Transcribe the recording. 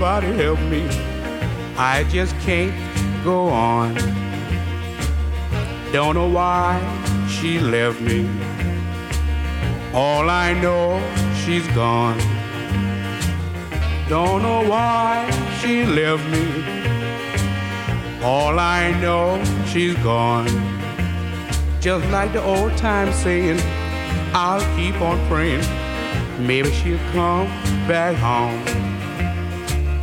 Somebody help me. I just can't go on. Don't know why she left me. All I know, she's gone. Don't know why she left me. All I know, she's gone. Just like the old time saying, I'll keep on praying. Maybe she'll come back home.